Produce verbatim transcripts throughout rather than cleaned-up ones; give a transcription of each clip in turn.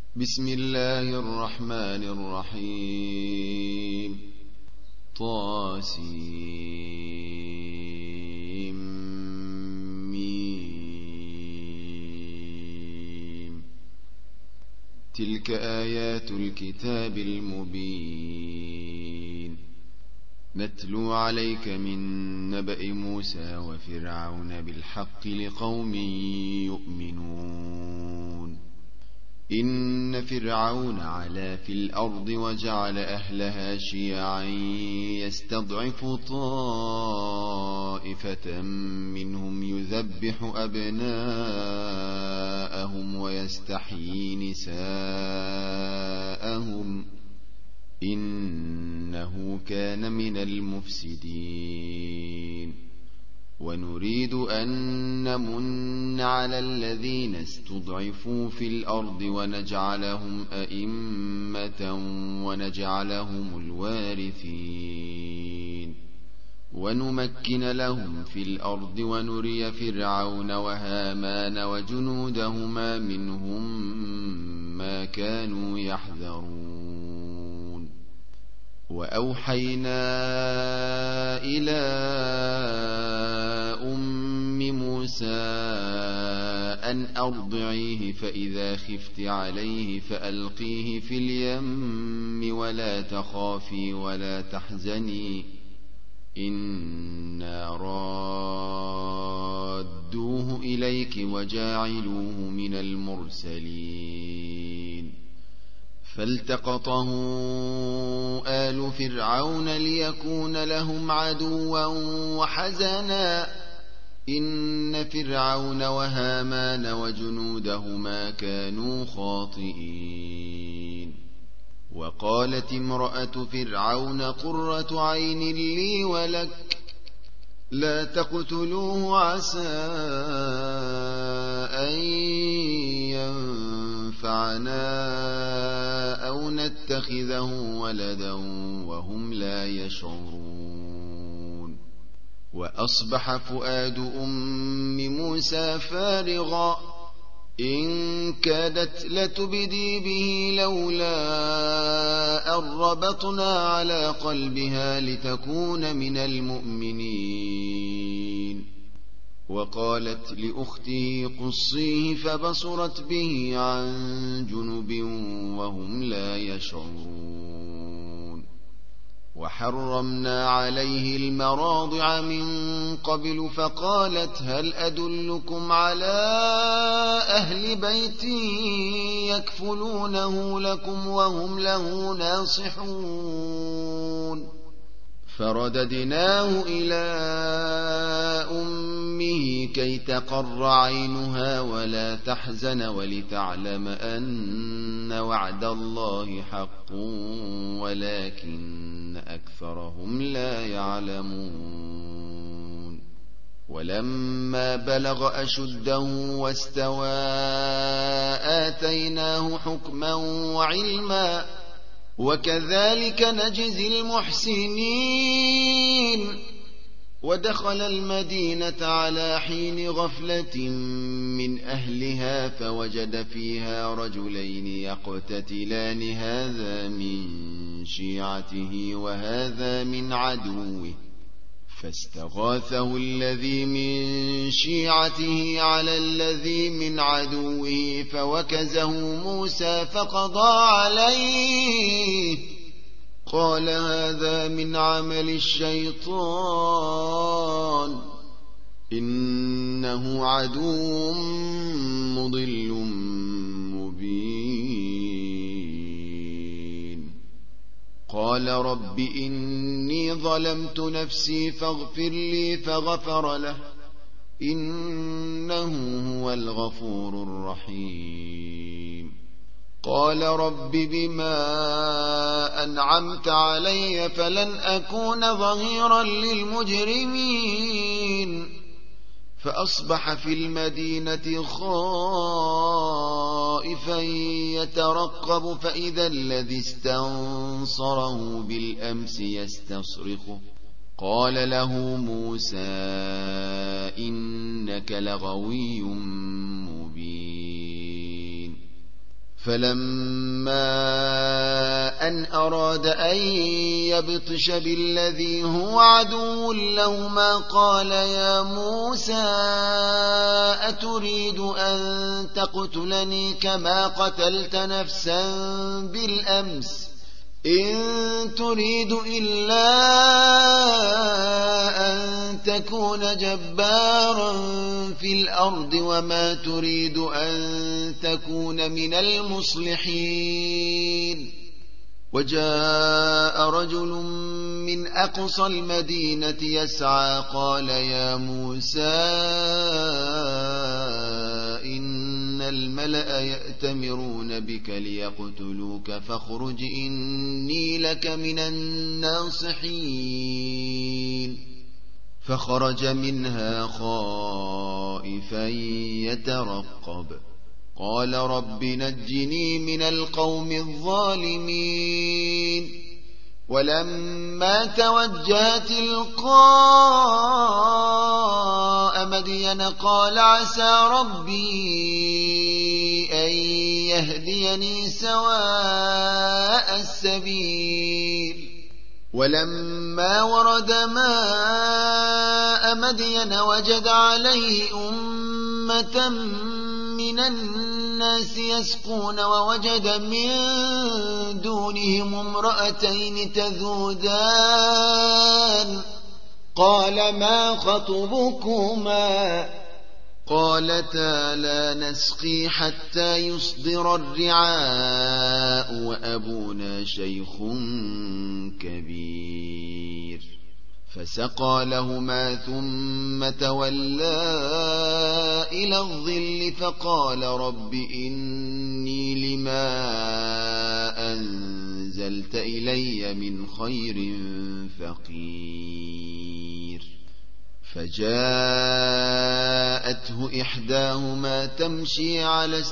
بسم الله الرحمن الرحيم. طاسيم ميم. تلك آيات الكتاب المبين. نتلو عليك من نبأ موسى وفرعون بالحق لقوم يؤمنون. إن فرعون علا في الأرض وجعل أهلها شيعا يستضعف طائفة منهم يذبح أبناءهم ويستحيي نساءهم إنه كان من المفسدين. ونريد أن نمن على الذين استضعفوا في الأرض ونجعلهم أئمة ونجعلهم الوارثين ونمكن لهم في الأرض ونري فرعون وهامان وجنودهما منهم ما كانوا يحذرون. وأوحينا إلى أم موسى أن أرضعيه فإذا خفت عليه فألقيه في اليم ولا تخافي ولا تحزني إنا رادوه إليك وجاعلوه من المرسلين. فالتقطه آل فرعون ليكون لهم عدوا وحزنا إن فرعون وهامان وجنودهما كانوا خاطئين. وقالت امرأة فرعون قرة عين لي ولك لا تقتلوه عسى أن ينفعنا أو نتخذه ولدا وهم لا يشعرون. وأصبح فؤاد أم موسى فارغا إن كادت لتبدي به لولا أن ربطنا على قلبها لتكون من المؤمنين. وقالت لأخته قصيه فبصرت به عن جنب وهم لا يشعرون. وحرمنا عليه المراضع من قبل فقالت هل أدلكم على أهل بيت يكفلونه لكم وهم له ناصحون. فرددناه إلى أمه كي تقر عينها ولا تحزن ولتعلم أن وعد الله حق ولكن أكثرهم لا يعلمون. ولما بلغ أشده واستوى آتيناه حكما وعلما وكذلك نجزي المحسنين. ودخل المدينة على حين غفلة من أهلها فوجد فيها رجلين يقتتلان هذا من شيعته وهذا من عدوه فاستغاثه الذي من شيعته على الذي من عدوه فوكزه موسى فقضى عليه قال هذا من عمل الشيطان إنه عدو مضل مبين. قال رب إني ظلمت نفسي فاغفر لي فغفر له إنه هو الغفور الرحيم. قال رب بما أنعمت علي فلن أكون ظهيرا للمجرمين. فأصبح في المدينة خائفا يترقب فإذا الذي استنصره بالأمس يستصرخه قال له موسى إنك لغوي مبين. فلما أن أراد أن يبطش بالذي هو عدو لهما قال يا موسى أتريد أن تقتلني كما قتلت نفسا بالأمس إن تريد إلا أن تكون جبارا في الأرض وما تريد أن تكون من المصلحين. وجاء رجل من أقصى المدينة يسعى قال يا موسى إن الملأ يأتمرون بك ليقتلوك فاخرج إني لك من الناصحين. فخرج منها خائفا يترقب قال رب نجني من القوم الظالمين. ولما توجه تلقاء مدين قال عسى ربي أن يهديني سواء السبيل. ولما ورد ماء مدين وجد عليه أمة من الناس يسقون ووجد من دونهم امرأتين تذودان قال ما خطبكما قالتا لا نسقي حتى يصدر الرعاء وأبونا شيخ كبير. فسقى لهما ثم تولى إلى الظل فقال رب إني لما أنزلت إلي من خير فقير. فجاءته إحداهما تمشي على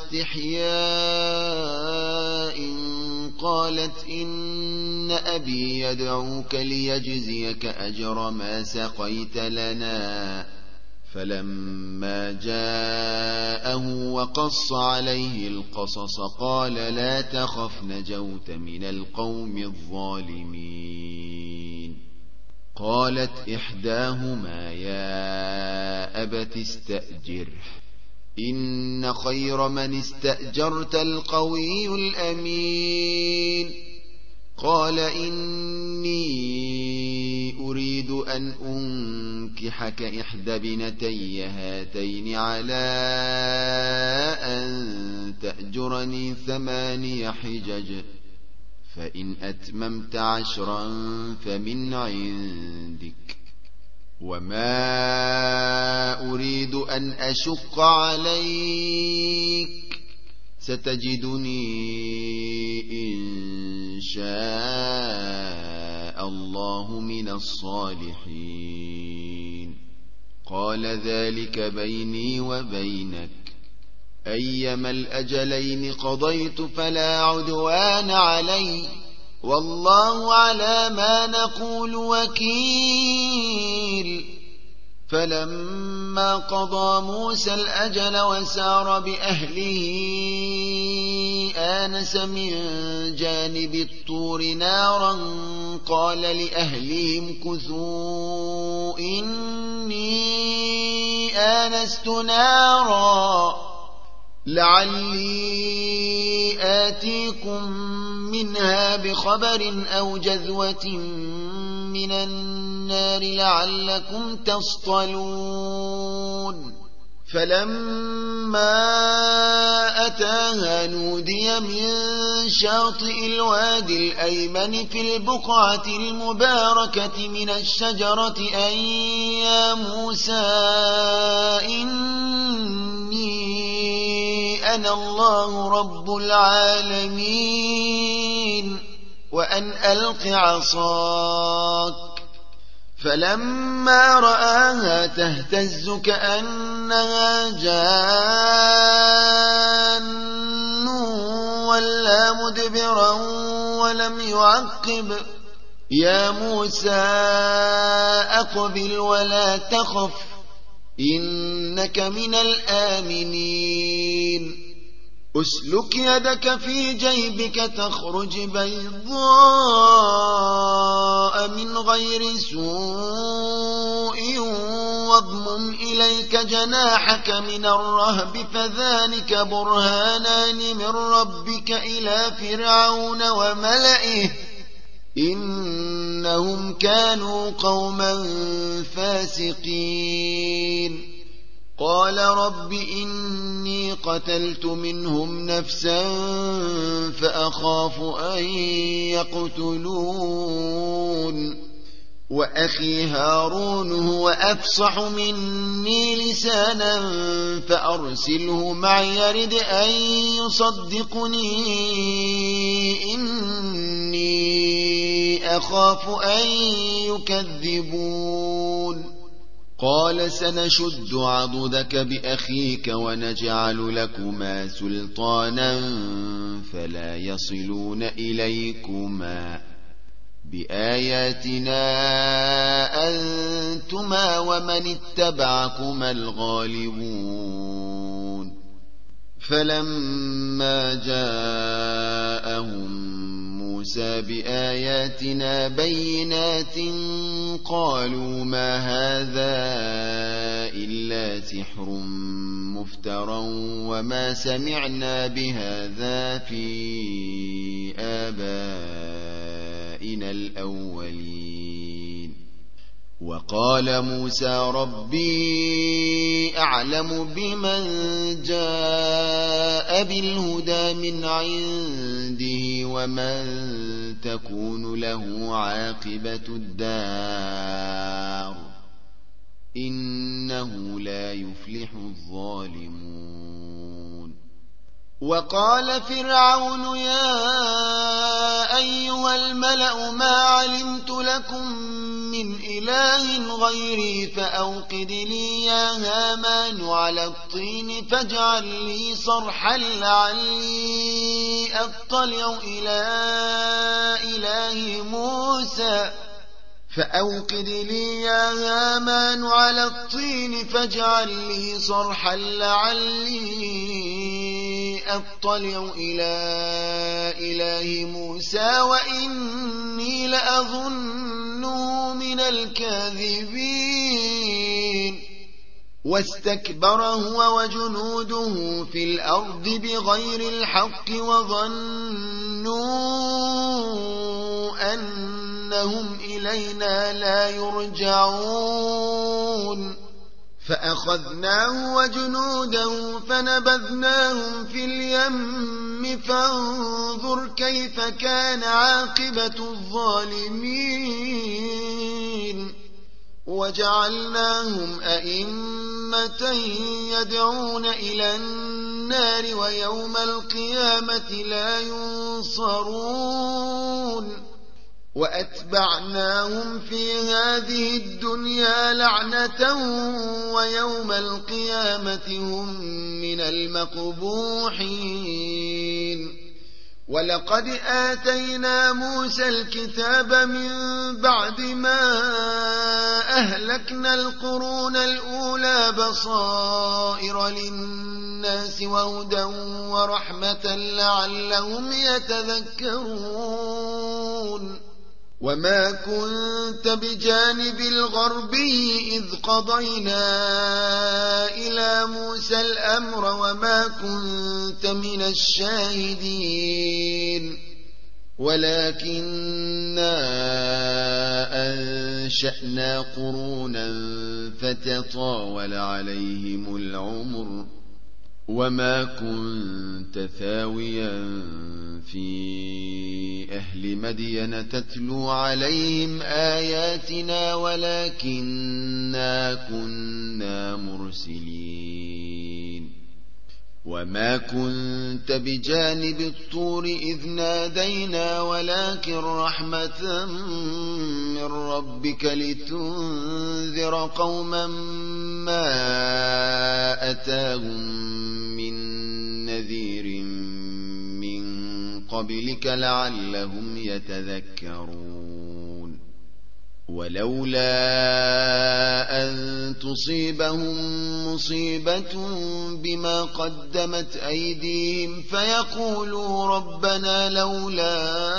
استحياء قالت إن أبي يدعوك ليجزيك أجر ما سقيت لنا. فلما جاءه وقص عليه القصص قال لا تخف نجوت من القوم الظالمين. قالت إحداهما يا أبت استأجره إن خير من استأجرت القوي الأمين. قال إني أريد أن أنكحك إحدى ابنتي هاتين على أن تأجرني ثماني حجج فإن أتممت عشرا فمن عندك وما أريد أن أشق عليك ستجدني إن شاء الله من الصالحين. قال ذلك بيني وبينك أيما الأجلين قضيت فلا عدوان علي والله على ما نقول وكيل. فلما قضى موسى الأجل وسار بأهله آنس من جانب الطور نارا قال لأهلهم كثوا إني آنست نارا لعلي آتيكم منها بخبر أو جذوة من النار لعلكم تصطلون. فلما أتاها نودي من شاطئ الوادي الأيمن في البقعة المباركة من الشجرة أن يا موسى إني أنا الله رب العالمين وأن ألق عصاك. فلما رآها تهتز كأنها جان ولا مدبرا ولم يعقب يا موسى أقبل ولا تخف إنك من الآمنين. أسلك يدك في جيبك تخرج بيضاء من غير سوء واضمم إليك جناحك من الرهب فذلك برهانان من ربك إلى فرعون وملئه إنهم كانوا قوما فاسقين قال رب إني قتلت منهم نفسا فأخاف أن يقتلون وأخي هارون هو أفصح مني لسانا فأرسله معي يرد أن يصدقني إني أخاف أن يكذبون قال سنشد عضدك بأخيك ونجعل لكما سلطانا فلا يصلون إليكما بآياتنا أنتما ومن اتبعكما الغالبون فلما جاءهم موسى بآياتنا بينات قالوا ما هذا إلا سحر مفترى وما سمعنا بهذا في آبائنا الأولين وقال موسى ربي أعلم بمن جاء بالهدى من عنده ومن تكون له عاقبة الدار إنه لا يفلح الظالمون وقال فرعون يا أيها الملأ ما علمت لكم من إله غيري فأوقد لي يا هامان على الطين فاجعل لي صرحا لعلي أطلع إلى إله موسى فأوقد لي يا هامان على الطين فاجعل لي صرحا لعلي أطلع إلى إله موسى وإني لأظنه من الكاذبين واستكبر هو وجنوده في الأرض بغير الحق وظنوا أنهم إلينا لا يرجعون فأخذناه وجنوده فنبذناهم في اليم فانظر كيف كان عاقبة الظالمين وجعلناهم أئمة يدعون إلى النار ويوم القيامة لا ينصرون وأتبعناهم في هذه الدنيا لعنة ويوم القيامة هم من المقبوحين ولقد آتينا موسى الكتاب من بعد ما أهلكنا القرون الأولى بصائر للناس وهدى ورحمة لعلهم يتذكرون وما كنت بجانب الغربي إذ قضينا إلى موسى الأمر وما كنت من الشاهدين ولكننا أنشأنا قرونا فتطاول عليهم العمر وما كنت ثاويا في أهل مدين تتلو عليهم آياتنا ولكننا كنا مرسلين وما كنت بجانب الطور إذ نادينا ولكن رحمة من ربك لتنذر قوما ما أتاهم من نذير من قبلك لعلهم يتذكرون ولولا أن تصيبهم مصيبة بما قدمت أيديهم فيقولوا ربنا لولا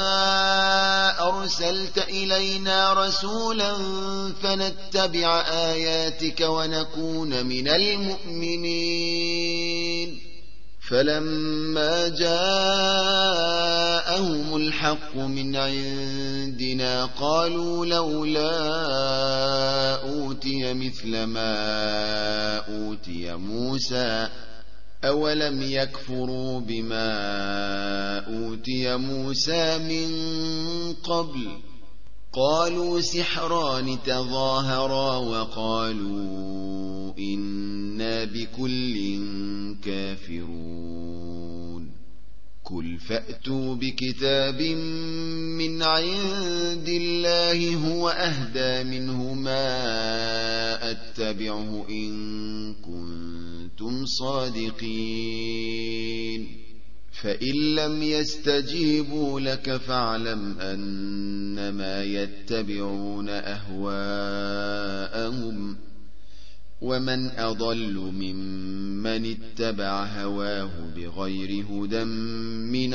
أرسلت إلينا رسولا فنتبع آياتك ونكون من المؤمنين. فلما جاءهم الحق من عندنا قالوا لولا أوتي مثل ما أوتي موسى أولم يكفروا بما أوتي موسى من قبل قالوا سحران تظاهرا وقالوا إنا بكل كافرون. قل فأتوا بكتاب من عند الله هو أهدى منه ما أتبعه إن كنتم صادقين. فإن لم يستجيبوا لك فاعلم أنما يتبعون أهواءهم ومن أضل ممن اتبع هواه بغير هدى من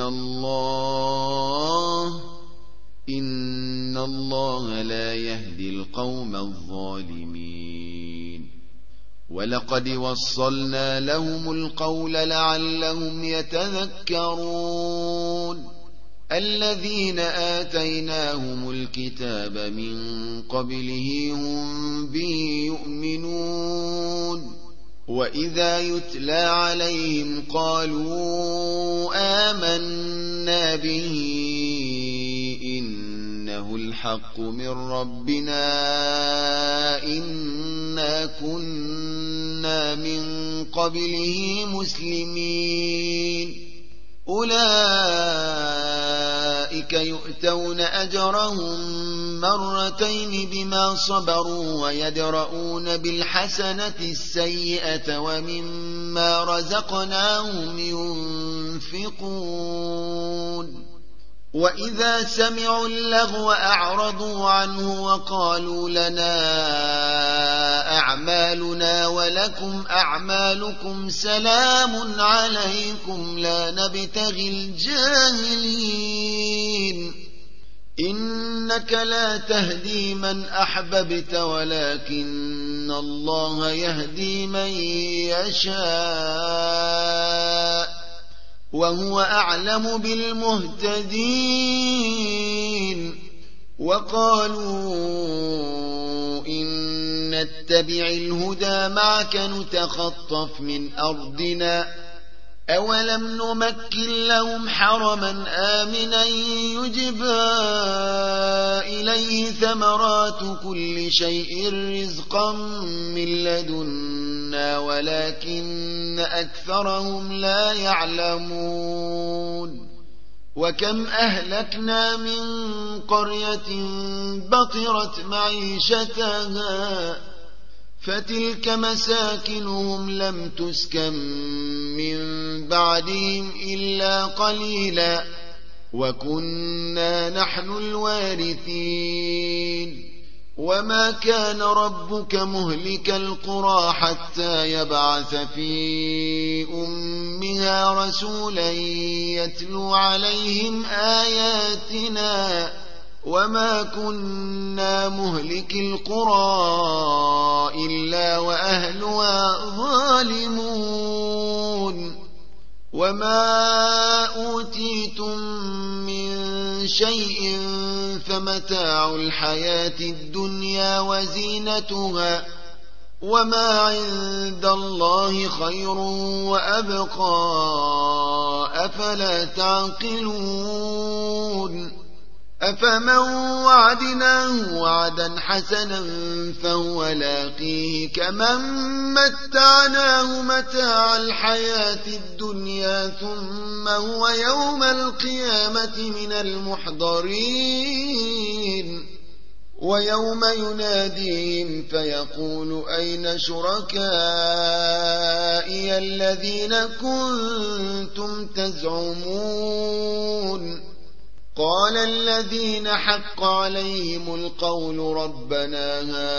الله إن الله لا يهدي القوم الظالمين. ولقد وصلنا لهم القول لعلهم يتذكرون. الذين آتيناهم الكتاب من قبله هم به يؤمنون وإذا يتلى عليهم قالوا آمنا به إنه الحق من ربنا إنا كنا من قبله مسلمين. أولئك يؤتون أجرهم مرتين بما صبروا ويدرؤون بالحسنة السيئة ومما رزقناهم ينفقون. وإذا سمعوا اللغو أعرضوا عنه وقالوا لنا أعمالنا ولكم أعمالكم سلام عليكم لا نبتغي الجاهلين. إنك لا تهدي من أحببت ولكن الله يهدي من يشاء وهو أعلم بالمهتدين. وقالوا إن نتبع الهدى معك نتخطف من أرضنا أولم نمكن لهم حرما آمنا يجبى إليه ثمرات كل شيء رزقا من لدنا ولكن أكثرهم لا يعلمون. وكم أهلكنا من قرية بطرت معيشتها فتلك مساكنهم لم تسكن من بعدهم إلا قليلا وكنا نحن الوارثين. وما كان ربك مهلك القرى حتى يبعث في أمها رسولا يتلو عليهم آياتنا وما كنا مهلك القرى إلا وأهلها ظالمون. وما أوتيتم من شيء فمتاع الحياة الدنيا وزينتها وما عند الله خير وأبقى أفلا تعقلون. أفمن وعدناه وعدا حسنا فهو لاقيه كمن متعناه متاع الحياة الدنيا ثم هو يوم القيامة من المحضرين. ويوم يناديهم فيقول أين شركائي الذين كنتم تزعمون قال الذين حق عليهم القول ربنا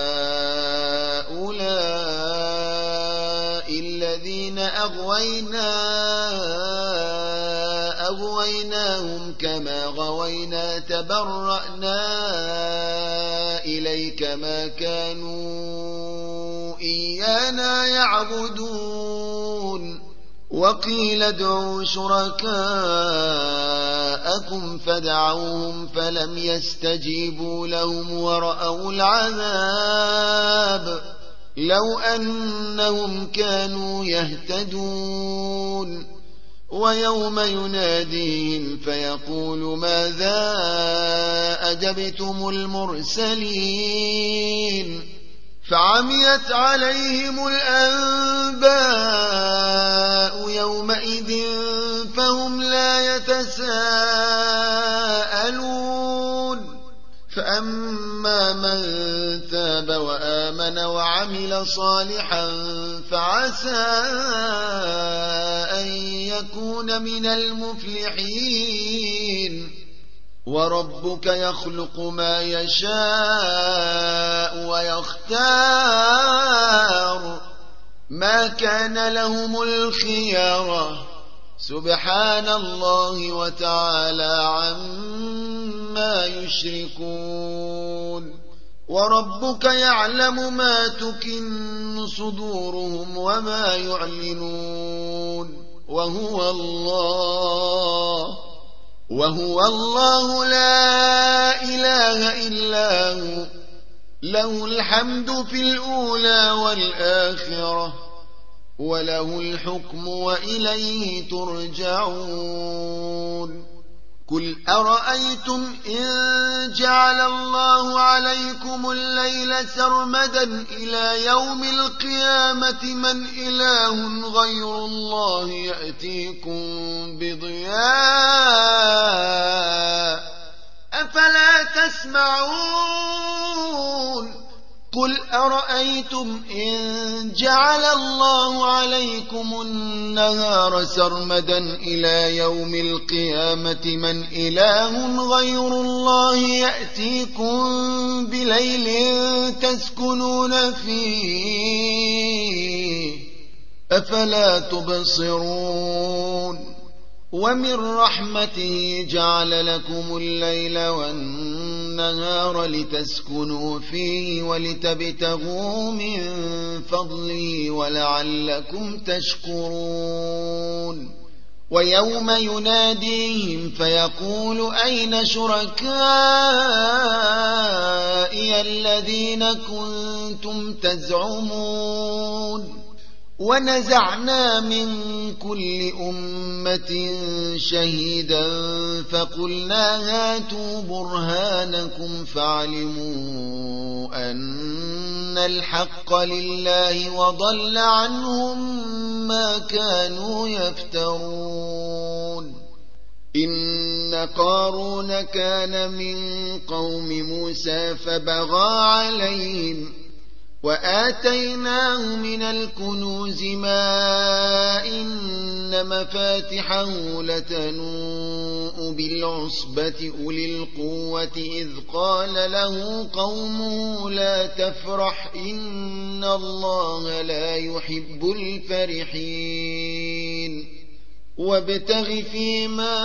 هؤلاء الذين أغوينا أغويناهم كما غوينا تبرأنا إليك ما كانوا إيانا يعبدون وقيل ادعوا شركاءكم فدعوهم فلم يستجيبوا لهم ورأوا العذاب لو أنهم كانوا يهتدون ويوم يناديهم فيقول ماذا أجبتم المرسلين فعميت عليهم الأنباء يومئذ فهم لا يتساءلون فأما من تاب وآمن وعمل صالحا فعسى أن يكون من المفلحين وربك يخلق ما يشاء ويختار ما كان لهم الخيارة سبحان الله وتعالى عما يشركون وربك يعلم ما تكن صدورهم وما يعلنون وهو الله وهو الله لا إله إلا هو له الحمد في الأولى والآخرة وله الحكم وإليه ترجعون قل أرأيتم إن جعل الله عليكم الليل سرمدا إلى يوم القيامة من إله غير الله يأتيكم بضياء أفلا تسمعون قل أرأيتم إن جعل الله عليكم النهار سرمدا إلى يوم القيامة من إله غير الله يأتيكم بليل تسكنون فيه أفلا تبصرون ومن رحمته جعل لكم الليل والنهار لتسكنوا فيه ولتبتغوا من فضله ولعلكم تشكرون ويوم يناديهم فيقول أين شركائي الذين كنتم تزعمون ونزعنا من كل أمة شهيدا فقلنا هاتوا برهانكم فعلموا أن الحق لله وضل عنهم ما كانوا يفترون إن قارون كان من قوم موسى فبغى عليهم وآتيناه من الكنوز ما إن مفاتحه لتنوء بالعصبة أولي القوة إذ قال له قومه لا تفرح إن الله لا يحب الفرحين وابتغ فيما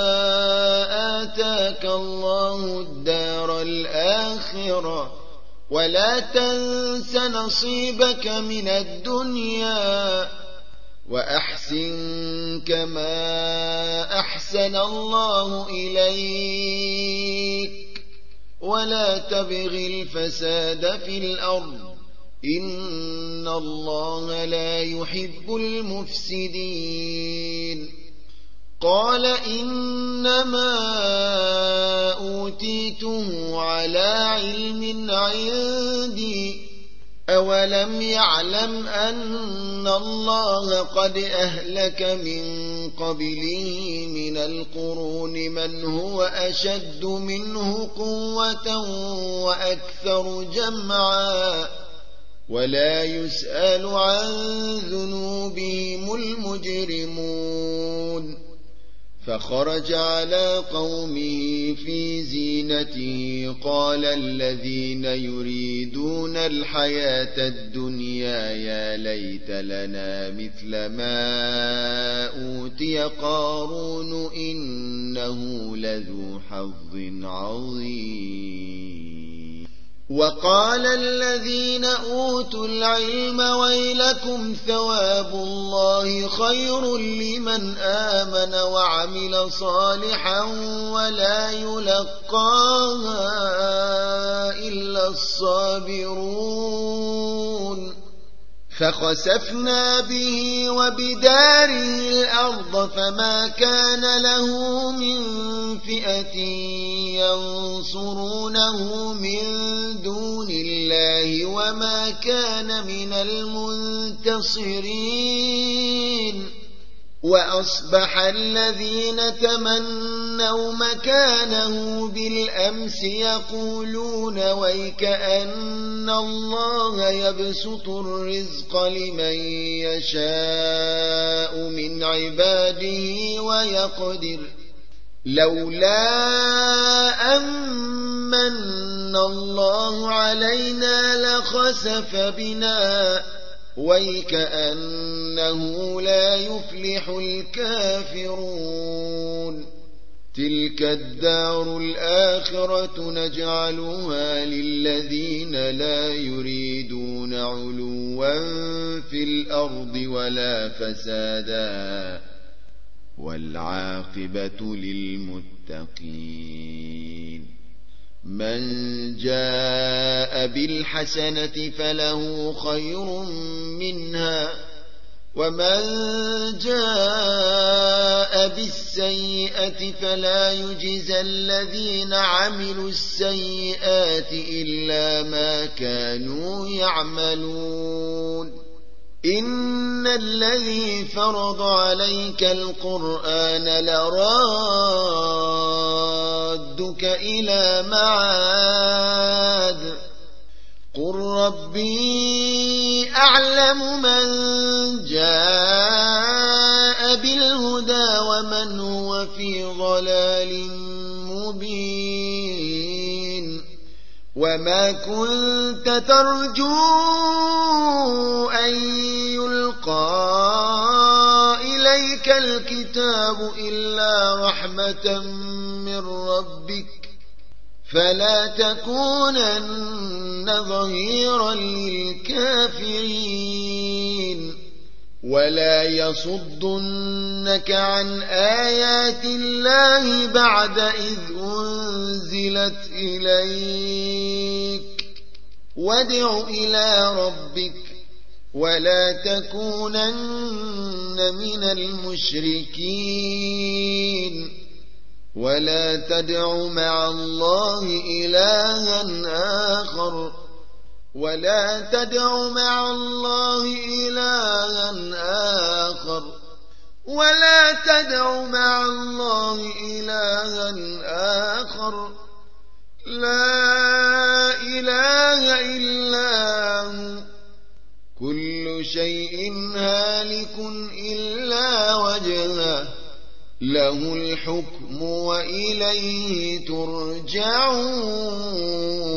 آتاك الله الدار الآخرة ولا تنس نصيبك من الدنيا وأحسن كما أحسن الله إليك ولا تبغ الفساد في الأرض إن الله لا يحب المفسدين قال إنما أوتيته على علم عندي أولم يعلم أن الله قد أهلك من قبله من القرون من هو أشد منه قوة وأكثر جمعا ولا يسأل عن ذنوبهم المجرمون فخرج على قومه في زينته قال الذين يريدون الحياة الدنيا يا ليت لنا مثل ما أوتي قارون إنه لذو حظ عظيم. وقال الذين أوتوا العلم ويلكم ثواب الله خير لمن آمن وعمل صالحا ولا يلقاها إلا الصابرون. فخسفنا به وبداره الأرض فما كان له من فئة ينصرونه من دون الله وما كان من المنتصرين. وأصبح الذين تمنوا مكانه بالأمس يقولون ويكأن الله يبسط الرزق لمن يشاء من عباده ويقدر لولا أمن الله علينا لخسف بنا ويكأنه لا يفلح الكافرون. تلك الدار الآخرة نجعلها للذين لا يريدون علوا في الأرض ولا فسادا والعاقبة للمتقين. من جاء بالحسنة فله خير منها ومن جاء بالسيئة فلا يجزى الذين عملوا السيئات إلا ما كانوا يعملون. إن الذي فرض عليك القرآن لرادك إلى معاد قل ربي أعلم من جاء بالهدى ومن هو في ضلال مبين. وما كنت ترجو أن يلقى إليك الكتاب إلا رحمة من ربك فلا تكونن ظهيرا للكافرين. ولا يصدنك عن آيات الله بعد إذ أنزلت إليك وادع إلى ربك ولا تكونن من المشركين. ولا تدع مع الله إلها آخر ولا تدع مع الله إلها آخر ولا تدع مع الله إلها آخر لا إله إلا هو كل شيء هالك إلا وجهه له الحكم وإليه ترجعون.